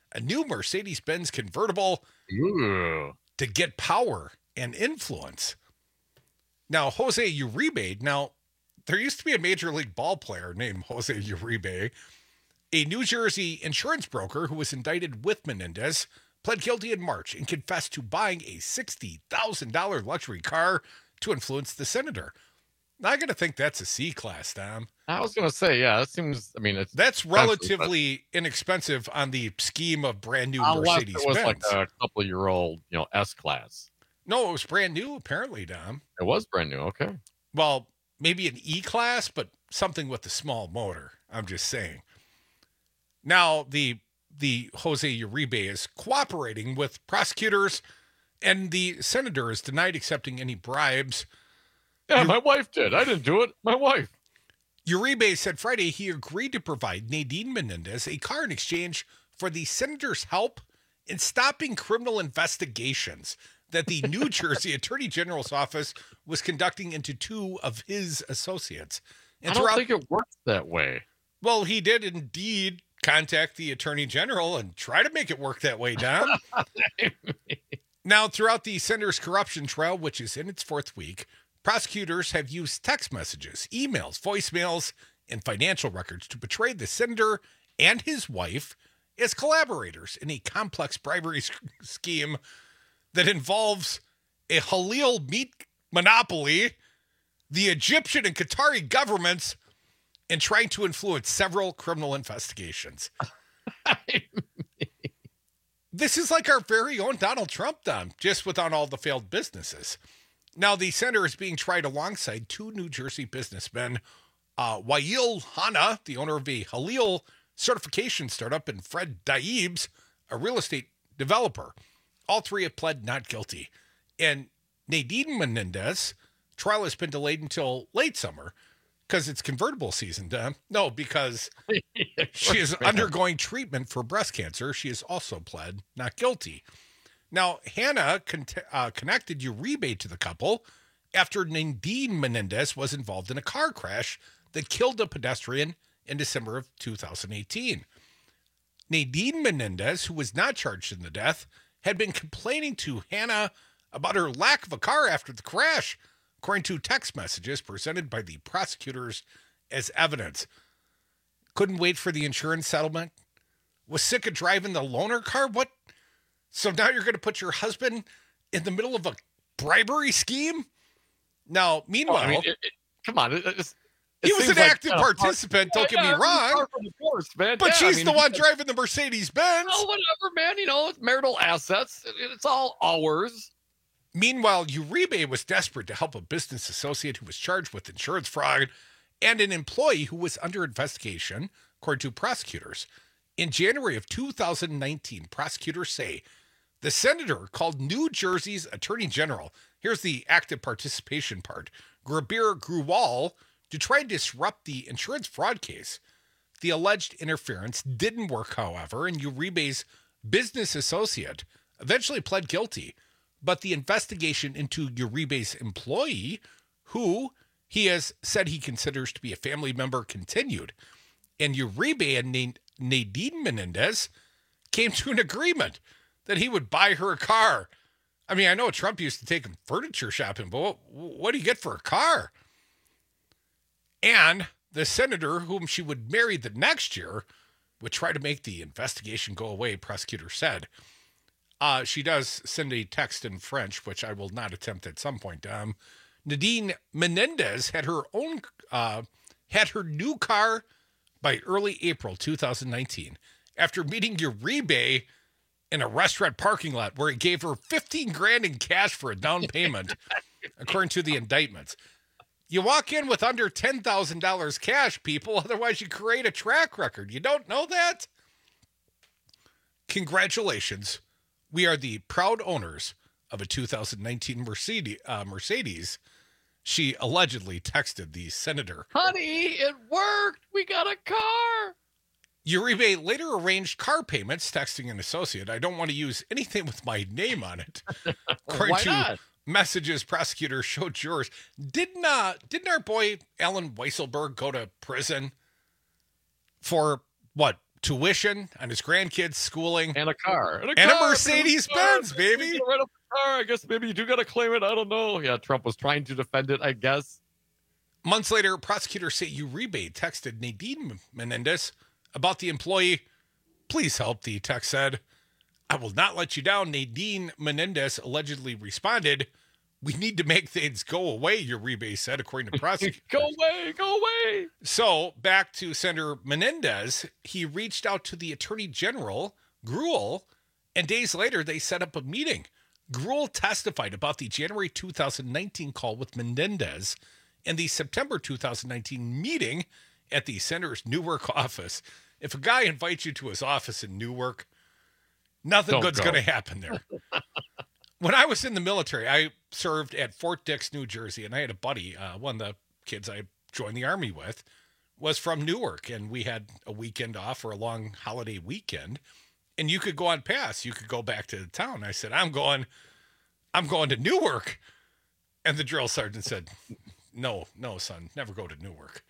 a new Mercedes-Benz convertible to get power and influence. Now, Jose Uribe, there used to be a Major League ball player named Jose Uribe, a New Jersey insurance broker who was indicted with Menendez, pled guilty in March and confessed to buying a $60,000 luxury car to influence the senator. Now, I got to think that's a C-class, Tom. I was going to say, yeah, that seems, that's relatively inexpensive on the scheme of brand new Mercedes-Benz. It was like a couple-year-old, S-class. No, it was brand new, apparently, Dom. It was brand new, okay. Well, maybe an E-class, but something with a small motor. I'm just saying. Now, the Jose Uribe is cooperating with prosecutors, and the senator is denied accepting any bribes. Yeah, my wife did. I didn't do it. My wife. Uribe said Friday he agreed to provide Nadine Menendez a car in exchange for the senator's help in stopping criminal investigations that the New Jersey Attorney General's office was conducting into two of his associates. And I don't think it works that way. Well, he did indeed contact the Attorney General and try to make it work that way, Don. Now, throughout the senator's corruption trial, which is in its fourth week, prosecutors have used text messages, emails, voicemails, and financial records to portray the senator and his wife as collaborators in a complex bribery scheme that involves a halal meat monopoly, the Egyptian and Qatari governments, and trying to influence several criminal investigations. This is like our very own Donald Trump, Don, just without all the failed businesses. Now, the senator is being tried alongside two New Jersey businessmen, Wael Hanna, the owner of a halal certification startup, and Fred Daibes, a real estate developer. All three have pled not guilty. And Nadine Menendez, trial has been delayed until late summer because it's convertible season, Don. No, because she is undergoing treatment for breast cancer. She has also pled not guilty. Now, Hannah connected Uribe to the couple after Nadine Menendez was involved in a car crash that killed a pedestrian in December of 2018. Nadine Menendez, who was not charged in the death, had been complaining to Hannah about her lack of a car after the crash, according to text messages presented by the prosecutors as evidence. Couldn't wait for the insurance settlement. Was sick of driving the loaner car. What? So now you're going to put your husband in the middle of a bribery scheme? Now, meanwhile, come on. He was an active participant, don't get me wrong. But she's the one driving the Mercedes-Benz. Oh, whatever, man. It's marital assets. It's all ours. Meanwhile, Uribe was desperate to help a business associate who was charged with insurance fraud and an employee who was under investigation, according to prosecutors. In January of 2019, prosecutors say the senator called New Jersey's Attorney General, here's the active participation part, Grabir Gruwal, to try and disrupt the insurance fraud case. The alleged interference didn't work, however, and Uribe's business associate eventually pled guilty. But the investigation into Uribe's employee, who he has said he considers to be a family member, continued. And Uribe and Nadine Menendez came to an agreement that he would buy her a car. I mean, I know Trump used to take him furniture shopping, but what do you get for a car? And the senator whom she would marry the next year would try to make the investigation go away, prosecutor said. She does send a text in French, which I will not attempt at some point. Nadine Menendez had her new car by early April 2019 after meeting Uribe in a restaurant parking lot where he gave her $15,000 in cash for a down payment, according to the indictments. You walk in with under $10,000 cash, people. Otherwise, you create a track record. You don't know that? Congratulations. We are the proud owners of a 2019 Mercedes. She allegedly texted the senator. Honey, it worked. We got a car. Uribe later arranged car payments, texting an associate. I don't want to use anything with my name on it. According to messages prosecutors showed jurors. Didn't our boy Alan Weisselberg go to prison for what? tuition on his grandkids' schooling. And a car. And a Mercedes-Benz, baby. Right up the car. I guess maybe you do got to claim it. I don't know. Yeah, Trump was trying to defend it, I guess. Months later, prosecutors say Uribe texted Nadine Menendez about the employee. Please help, the text said. I will not let you down. Nadine Menendez allegedly responded, we need to make things go away, Uribe said, according to prosecutors. Go away. So back to Senator Menendez, he reached out to the Attorney General, Gruel, and days later they set up a meeting. Gruel testified about the January 2019 call with Menendez and the September 2019 meeting at the senator's Newark office. If a guy invites you to his office in Newark, nothing good's going to happen there. When I was in the military, I served at Fort Dix, New Jersey, and I had a buddy, one of the kids I joined the Army with, was from Newark, and we had a weekend off or a long holiday weekend, and you could go on pass. You could go back to the town. I said, I'm going to Newark. And the drill sergeant said, no, son, never go to Newark.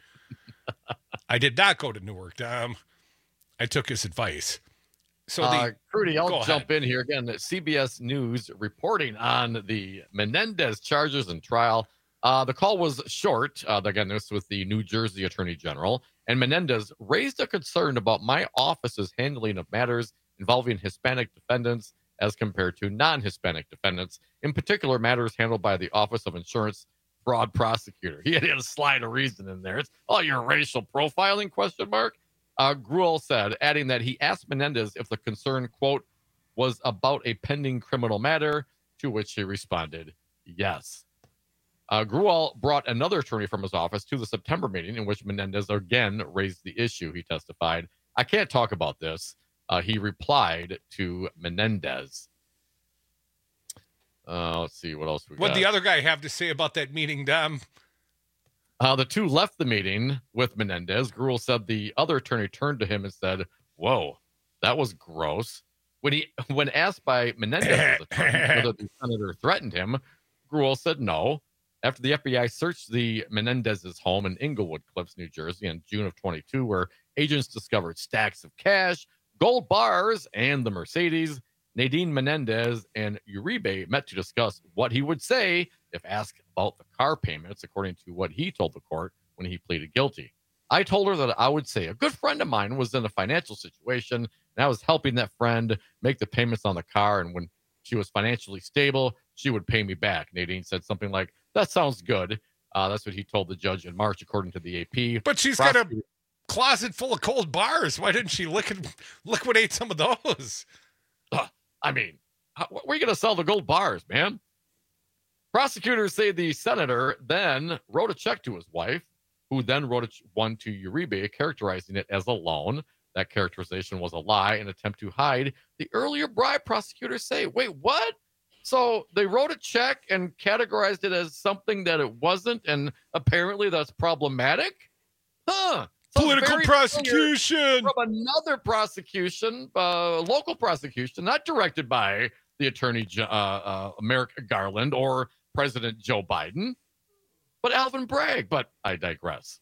I did not go to Newark, Dom. I took his advice. So Crudy, I'll jump in here again. CBS News reporting on the Menendez charges and trial. The call was short. Again, this with the New Jersey Attorney General. And Menendez raised a concern about my office's handling of matters involving Hispanic defendants as compared to non-Hispanic defendants, in particular matters handled by the Office of Insurance Fraud Prosecutor. He had a slide of reason in there. It's, your racial profiling, ? Gruel said, adding that he asked Menendez if the concern, quote, was about a pending criminal matter, to which he responded, yes. Gruel brought another attorney from his office to the September meeting in which Menendez again raised the issue. He testified, I can't talk about this. He replied to Menendez. Let's see what else we got. What'd the other guy have to say about that meeting, Dom? The two left the meeting with Menendez. Gruel said the other attorney turned to him and said, whoa, that was gross. When asked by Menendez's attorney whether the senator threatened him, Gruel said no. After the FBI searched the Menendez's home in Englewood Cliffs, New Jersey in June of 22, where agents discovered stacks of cash, gold bars, and the Mercedes, Nadine Menendez and Uribe met to discuss what he would say if asked about the car payments, according to what he told the court when he pleaded guilty. I told her that I would say a good friend of mine was in a financial situation, and I was helping that friend make the payments on the car, and when she was financially stable, she would pay me back. Nadine said something like, that sounds good. That's what he told the judge in March, according to the AP. But she's got a closet full of cold bars. Why didn't she liquidate some of those? I mean, where are you going to sell the gold bars, man? Prosecutors say the senator then wrote a check to his wife, who then wrote one to Uribe, characterizing it as a loan. That characterization was a lie, an attempt to hide the earlier bribe. Prosecutors say, wait, what? So they wrote a check and categorized it as something that it wasn't, and apparently that's problematic? Political prosecution from another prosecution, local prosecution, not directed by the attorney Merrick Garland or President Joe Biden, but Alvin Bragg. But I digress.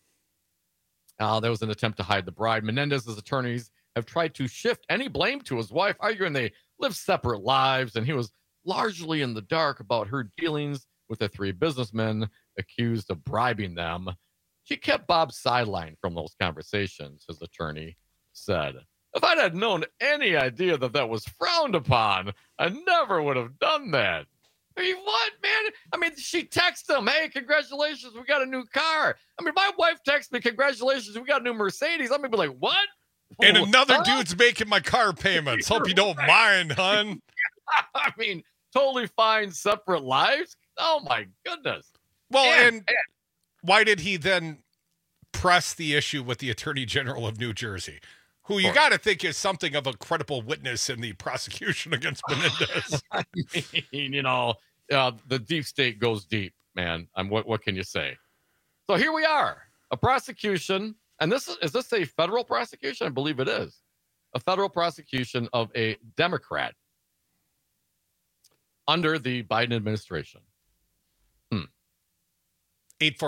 There was an attempt to hide the bribe. Menendez's attorneys have tried to shift any blame to his wife, arguing they live separate lives, and he was largely in the dark about her dealings with the three businessmen accused of bribing them. She kept Bob sidelined from those conversations, his attorney said. If I'd had known any idea that was frowned upon, I never would have done that. I mean, what, man? I mean, she texted him, hey, congratulations, we got a new car. I mean, my wife texted me, congratulations, we got a new Mercedes. I'm going to be like, what? And another dude's making my car payments. Hope you don't mind, hon. I mean, totally fine, separate lives. Oh, my goodness. Well, and why did he then press the issue with the Attorney General of New Jersey, who you got to think is something of a credible witness in the prosecution against Menendez? I mean, the deep state goes deep, man. What can you say? So here we are, a prosecution, and is this a federal prosecution? I believe it is. A federal prosecution of a Democrat under the Biden administration.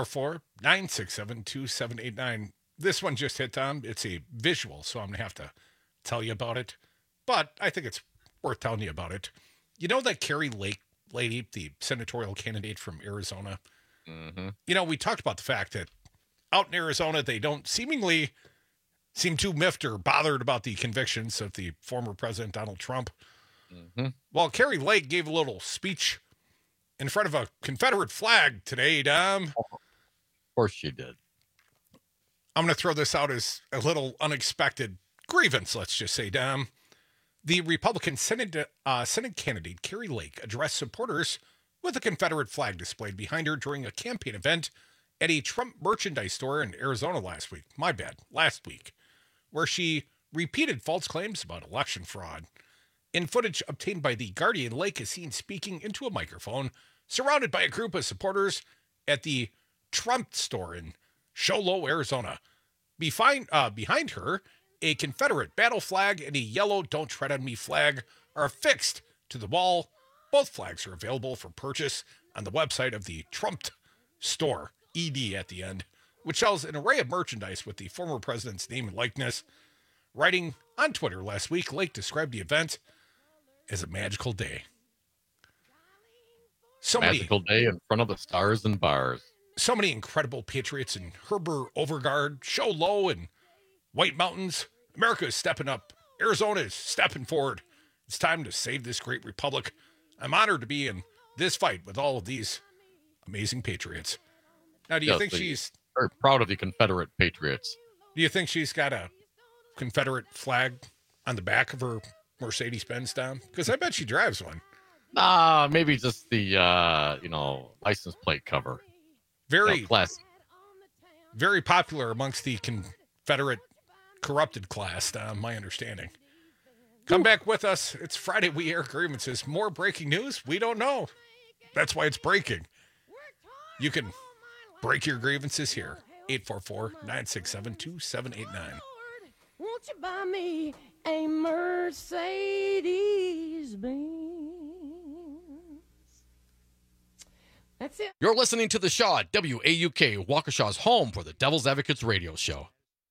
844-967-2789. This one just hit, Tom. It's a visual, so I'm going to have to tell you about it, but I think it's worth telling you about it. You know that Carrie Lake lady, the senatorial candidate from Arizona? Mm-hmm. You know, we talked about the fact that out in Arizona, they don't seemingly seem too miffed or bothered about the convictions of the former President Donald Trump. Mm-hmm. Well, Carrie Lake gave a little speech in front of a Confederate flag today, Dom. Of course she did. I'm going to throw this out as a little unexpected grievance, let's just say, Dom. The Republican Senate candidate, Carrie Lake, addressed supporters with a Confederate flag displayed behind her during a campaign event at a Trump merchandise store in Arizona last week, where she repeated false claims about election fraud. In footage obtained by The Guardian, Lake is seen speaking into a microphone, surrounded by a group of supporters at the Trump store in Show Low, Arizona. Behind her, a Confederate battle flag and a yellow Don't Tread on Me flag are affixed to the wall. Both flags are available for purchase on the website of the Trump store, ED at the end, which sells an array of merchandise with the former president's name and likeness. Writing on Twitter last week, Lake described the event as a magical day. Magical day in front of the stars and bars. So many incredible patriots in Herbert, Overgard, Show Low, and White Mountains. America is stepping up. Arizona is stepping forward. It's time to save this great republic. I'm honored to be in this fight with all of these amazing patriots. Now, do you think she's very proud of the Confederate patriots? Do you think she's got a Confederate flag on the back of her Mercedes-Benz, Dom? Because I bet she drives one. Maybe just the license plate cover. Very classic. Very popular amongst the Confederate corrupted class, my understanding. Come back with us. It's Friday. We air grievances. More breaking news? We don't know. That's why it's breaking. You can break your grievances here. 844-967-2789. Won't you buy me a Mercedes-Benz? That's it. You're listening to The Shaw at WAUK, Waukesha's home for the Devil's Advocates radio show.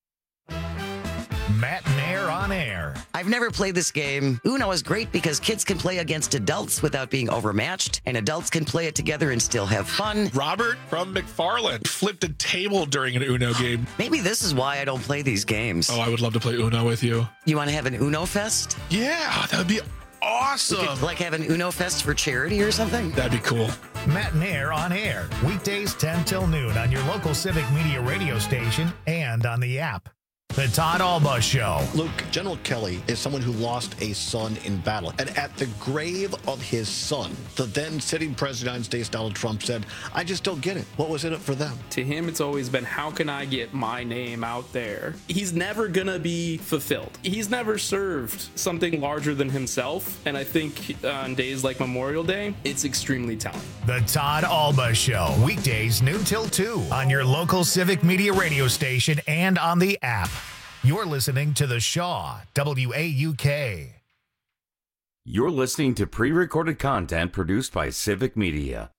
Matt and Air on air. I've never played this game. Uno is great because kids can play against adults without being overmatched, and adults can play it together and still have fun. Robert from McFarland flipped a table during an Uno game. Maybe this is why I don't play these games. Oh, I would love to play Uno with you. You want to have an Uno Fest? Yeah, that would be awesome. We could, like, have an Uno Fest for charity or something? That'd be cool. Matt and Air on air. Weekdays 10 till noon on your local Civic Media radio station and on the app. The Todd Alba Show. Luke, General Kelly is someone who lost a son in battle. And at the grave of his son, the then sitting president of the United States, Donald Trump, said, I just don't get it. What was in it for them? To him, it's always been, how can I get my name out there? He's never going to be fulfilled. He's never served something larger than himself. And I think on days like Memorial Day, it's extremely telling. The Todd Alba Show. Weekdays noon till 2 on your local Civic Media radio station and on the app. You're listening to The Shaw, WAUK. You're listening to pre-recorded content produced by Civic Media.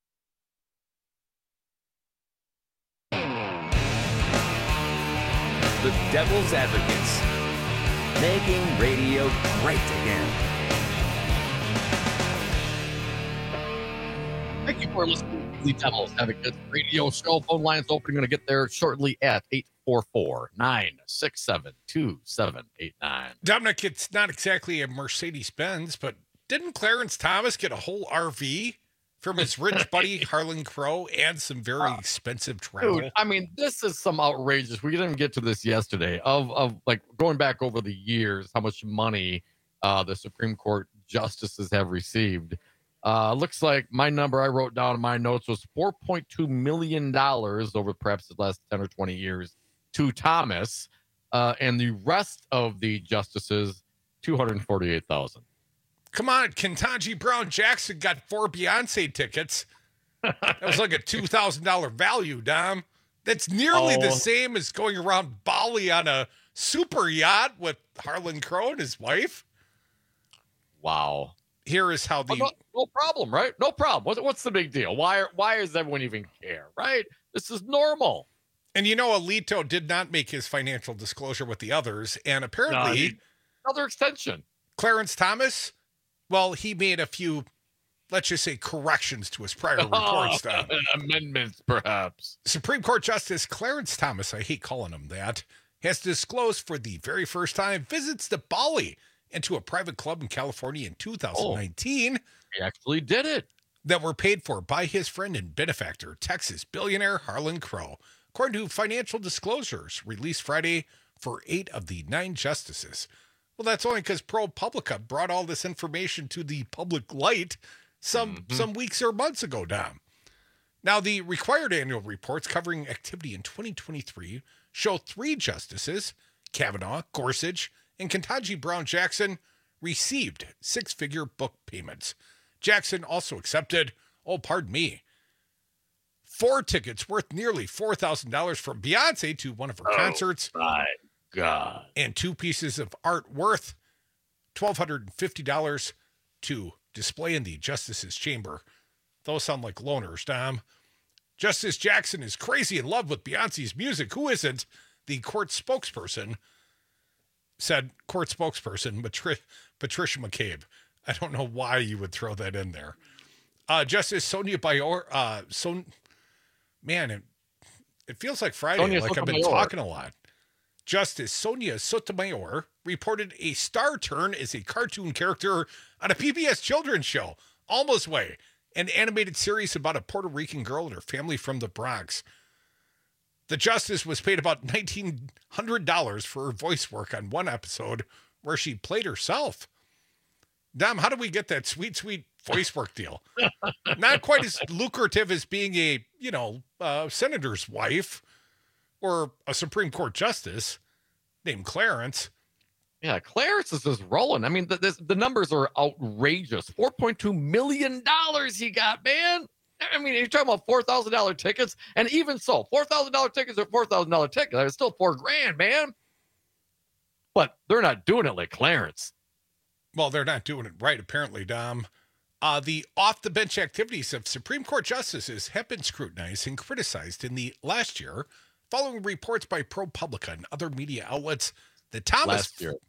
The Devil's Advocates, making radio great again. Thank you for listening to the Devil's Advocates radio show. Phone lines open. Going to get there shortly at 844-967-2789. Dominic, it's not exactly a Mercedes-Benz, but didn't Clarence Thomas get a whole RV from his rich buddy Harlan Crow and some very expensive travel? Dude, I mean, this is some outrageous. We didn't get to this yesterday of like going back over the years, how much money the Supreme Court justices have received. Looks like my number I wrote down in my notes was $4.2 million over perhaps the last 10 or 20 years to Thomas, and the rest of the justices, $248,000. Come on, Ketanji Brown Jackson got 4 Beyonce tickets. That was like a $2,000 value, Dom. That's nearly the same as going around Bali on a super yacht with Harlan Crow and his wife. Wow. Here is how the no problem, right? No problem. What's the big deal? Why does everyone even care, right? This is normal. And you know, Alito did not make his financial disclosure with the others, and apparently another extension. Clarence Thomas, well, he made a few, let's just say, corrections to his prior reports. Amendments, perhaps. Supreme Court Justice Clarence Thomas, I hate calling him that, has disclosed for the very first time visits to Bali and to a private club in California in 2019. He actually did it. That were paid for by his friend and benefactor, Texas billionaire Harlan Crow, according to financial disclosures released Friday for 8 of the 9 justices. Well, that's only because ProPublica brought all this information to the public light some weeks or months ago, Dom. Now, the required annual reports covering activity in 2023 show 3 justices, Kavanaugh, Gorsuch, and Ketanji Brown Jackson, received 6-figure book payments. Jackson also accepted, 4 tickets worth nearly $4,000 from Beyonce to one of her concerts. My God. And 2 pieces of art worth $1,250 to display in the Justice's chamber. Those sound like loners, Dom. Justice Jackson is crazy in love with Beyonce's music. Who isn't? The court spokesperson said, Patricia McCabe. I don't know why you would throw that in there. Justice Sonia Bayor, it feels like Friday, Sonia like I've been Sotomayor. talking a lot. Justice Sonia Sotomayor reported a star turn as a cartoon character on a PBS children's show, Almost Way, an animated series about a Puerto Rican girl and her family from the Bronx. The justice was paid about $1,900 for her voice work on one episode where she played herself. Dom, how do we get that sweet, sweet voice work deal? Not quite as lucrative as being a, senator's wife or a Supreme Court justice named Clarence. Yeah, Clarence is just rolling. I mean, the numbers are outrageous. $4.2 million he got, man. I mean, you're talking about $4,000 tickets, and even so, $4,000 tickets are $4,000 tickets. It's still $4,000, man. But they're not doing it like Clarence. Well, they're not doing it right, apparently, Dom. The off-the-bench activities of Supreme Court justices have been scrutinized and criticized in the last year, following reports by ProPublica and other media outlets that Thomas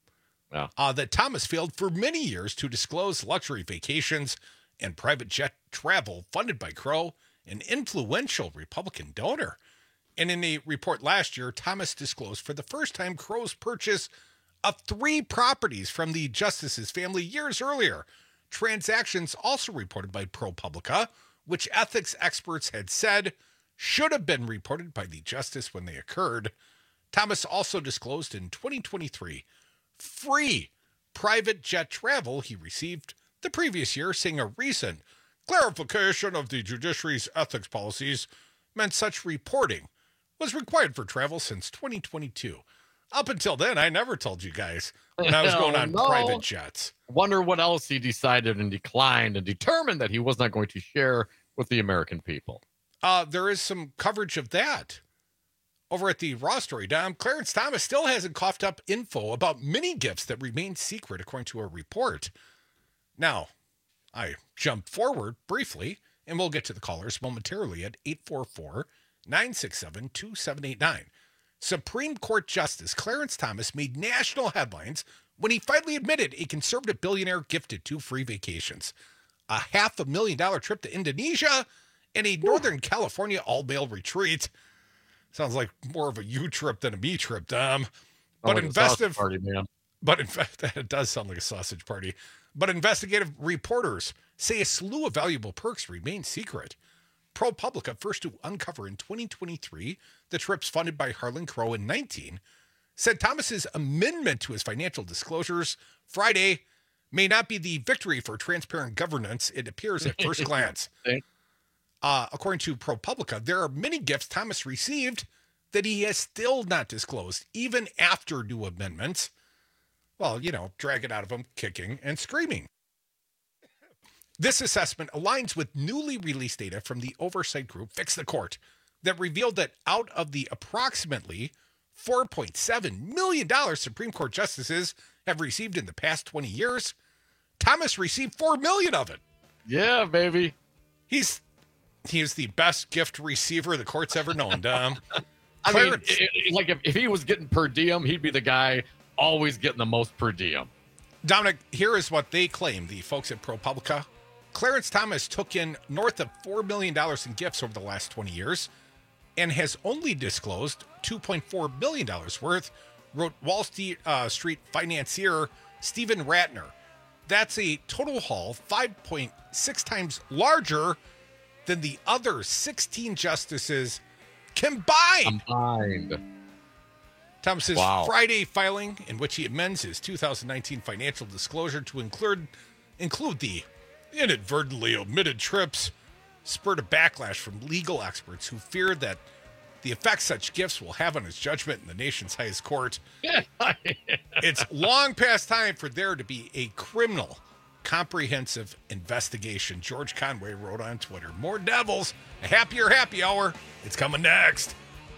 failed for many years to disclose luxury vacations and private jet travel funded by Crow, an influential Republican donor. And in a report last year, Thomas disclosed for the first time Crow's purchase of 3 properties from the justice's family years earlier. Transactions also reported by ProPublica, which ethics experts had said should have been reported by the justice when they occurred. Thomas also disclosed in 2023 free private jet travel he received the previous year, saying a recent clarification of the judiciary's ethics policies meant such reporting was required for travel since 2022. Up until then, I never told you guys when I was going on private jets. Wonder what else he decided and declined and determined that he was not going to share with the American people. There is some coverage of that over at the Raw Story, Dom. Clarence Thomas still hasn't coughed up info about many gifts that remain secret, according to a report. Now, I jump forward briefly, and we'll get to the callers momentarily at 844-967-2789. Supreme Court Justice Clarence Thomas made national headlines when he finally admitted a conservative billionaire gifted 2 free vacations, a $500,000 trip to Indonesia, and a Northern California all-male retreat. Sounds like more of a you trip than a me trip, Dom. But like investigative party, man. But in fact, it does sound like a sausage party. But investigative reporters say a slew of valuable perks remain secret. ProPublica, first to uncover in 2023 the trips funded by Harlan Crow in 19, said Thomas's amendment to his financial disclosures Friday may not be the victory for transparent governance it appears at first glance. According to ProPublica, there are many gifts Thomas received that he has still not disclosed, even after new amendments. Well, drag it out of him, kicking and screaming. This assessment aligns with newly released data from the oversight group Fix the Court that revealed that out of the approximately $4.7 million Supreme Court justices have received in the past 20 years, Thomas received $4 million of it. Yeah, baby. He is the best gift receiver the court's ever known, Dom. I mean, like if he was getting per diem, he'd be the guy always getting the most per diem. Dominic, here is what they claim, the folks at ProPublica. Clarence Thomas took in north of $4 million in gifts over the last 20 years and has only disclosed $2.4 billion worth, wrote Wall Street financier Stephen Ratner. That's a total haul 5.6 times larger than the other 16 justices combined. Thomas's Friday filing, in which he amends his 2019 financial disclosure to include the inadvertently omitted trips, spurred a backlash from legal experts who fear that the effect such gifts will have on his judgment in the nation's highest court. It's long past time for there to be a criminal comprehensive investigation. George Conway wrote on Twitter, more devils, a happier happy hour. It's coming next.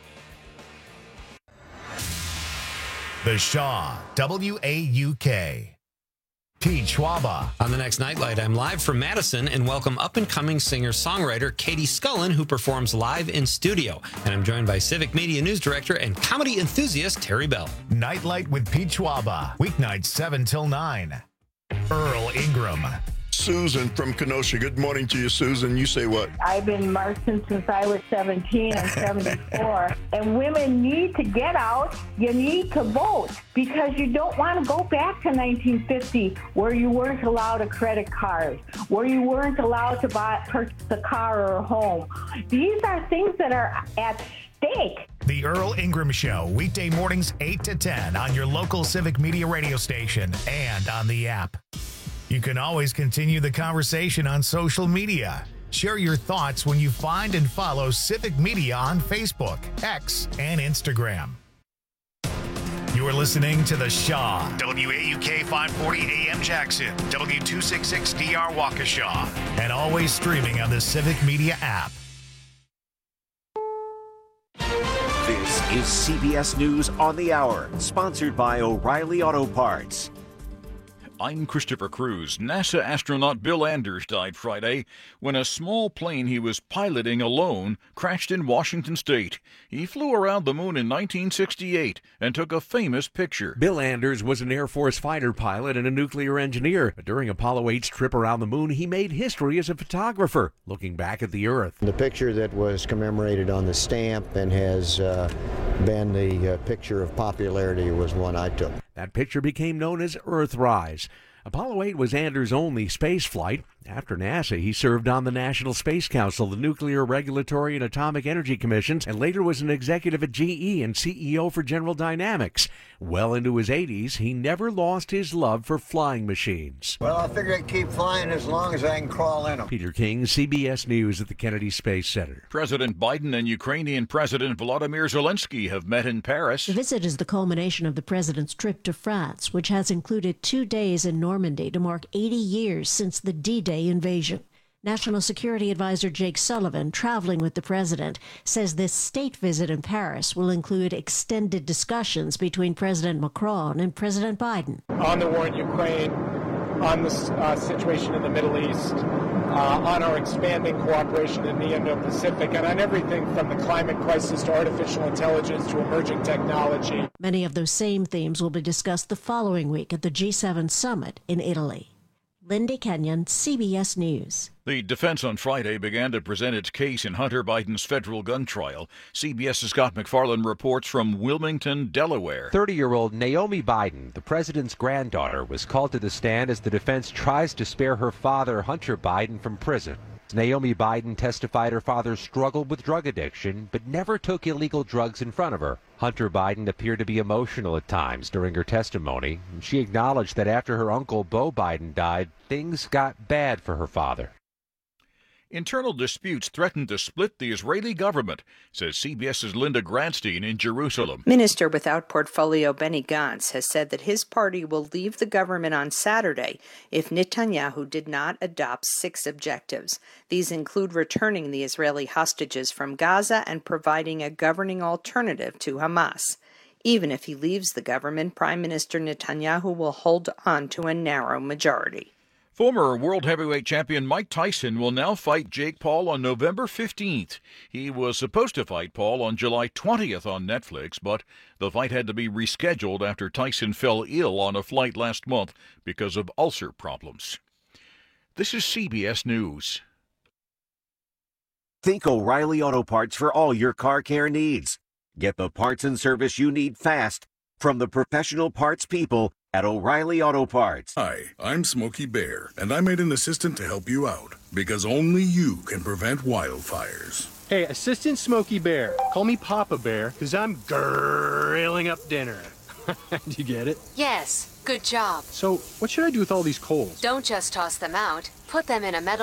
The Shaw, WAUK. Pete Schwaba. On the next Nightlight, I'm live from Madison and welcome up-and-coming singer-songwriter Katie Scullen, who performs live in studio. And I'm joined by Civic Media News Director and comedy enthusiast Terry Bell. Nightlight with Pete Schwaba. Weeknights 7 till 9. Earl Ingram. Susan from Kenosha. Good morning to you, Susan. You say what? I've been marching since I was 17 and 74. And women need to get out. You need to vote because you don't want to go back to 1950 where you weren't allowed a credit card, where you weren't allowed to purchase a car or a home. These are things that are at stake. The Earl Ingram Show, weekday mornings 8 to 10 on your local Civic Media radio station and on the app. You can always continue the conversation on social media. Share your thoughts when you find and follow Civic Media on Facebook, X, and Instagram. You are listening to The Shaw, WAUK 540 AM Jackson, W266DR Waukesha, and always streaming on the Civic Media app. This is CBS News on the Hour, sponsored by O'Reilly Auto Parts. I'm Christopher Cruz. NASA astronaut Bill Anders died Friday when a small plane he was piloting alone crashed in Washington state. He flew around the moon in 1968 and took a famous picture. Bill Anders was an Air Force fighter pilot and a nuclear engineer. During Apollo 8's trip around the moon, he made history as a photographer, looking back at the Earth. The picture that was commemorated on the stamp and has been the picture of popularity was one I took. That picture became known as Earthrise. Apollo 8 was Anders' only space flight. After NASA, he served on the National Space Council, the Nuclear Regulatory and Atomic Energy Commissions, and later was an executive at GE and CEO for General Dynamics. Well into his 80s, he never lost his love for flying machines. Well, I figure I'd keep flying as long as I can crawl in them. Peter King, CBS News at the Kennedy Space Center. President Biden and Ukrainian President Volodymyr Zelensky have met in Paris. The visit is the culmination of the president's trip to France, which has included 2 days in Normandy to mark 80 years since the D-Day invasion. National Security Advisor Jake Sullivan, traveling with the president, says this state visit in Paris will include extended discussions between President Macron and President Biden. On the war in Ukraine, on the situation in the Middle East, on our expanding cooperation in the Indo-Pacific, and on everything from the climate crisis to artificial intelligence to emerging technology. Many of those same themes will be discussed the following week at the G7 summit in Italy. Lindy Kenyon, CBS News. The defense on Friday began to present its case in Hunter Biden's federal gun trial. CBS's Scott McFarland reports from Wilmington, Delaware. 30-year-old Naomi Biden, the president's granddaughter, was called to the stand as the defense tries to spare her father, Hunter Biden, from prison. Naomi Biden testified her father struggled with drug addiction, but never took illegal drugs in front of her. Hunter Biden appeared to be emotional at times during her testimony. She acknowledged that after her uncle Beau Biden died, things got bad for her father. Internal disputes threaten to split the Israeli government, says CBS's Linda Gradstein in Jerusalem. Minister without portfolio Benny Gantz has said that his party will leave the government on Saturday if Netanyahu did not adopt 6 objectives. These include returning the Israeli hostages from Gaza and providing a governing alternative to Hamas. Even if he leaves the government, Prime Minister Netanyahu will hold on to a narrow majority. Former World Heavyweight Champion Mike Tyson will now fight Jake Paul on November 15th. He was supposed to fight Paul on July 20th on Netflix, but the fight had to be rescheduled after Tyson fell ill on a flight last month because of ulcer problems. This is CBS News. Think O'Reilly Auto Parts for all your car care needs. Get the parts and service you need fast from the professional parts people at O'Reilly Auto Parts. Hi, I'm Smokey Bear, and I made an assistant to help you out, because only you can prevent wildfires. Hey, Assistant Smokey Bear. Call me Papa Bear, because I'm grilling up dinner. Do you get it? Yes, good job. So, what should I do with all these coals? Don't just toss them out. Put them in a metal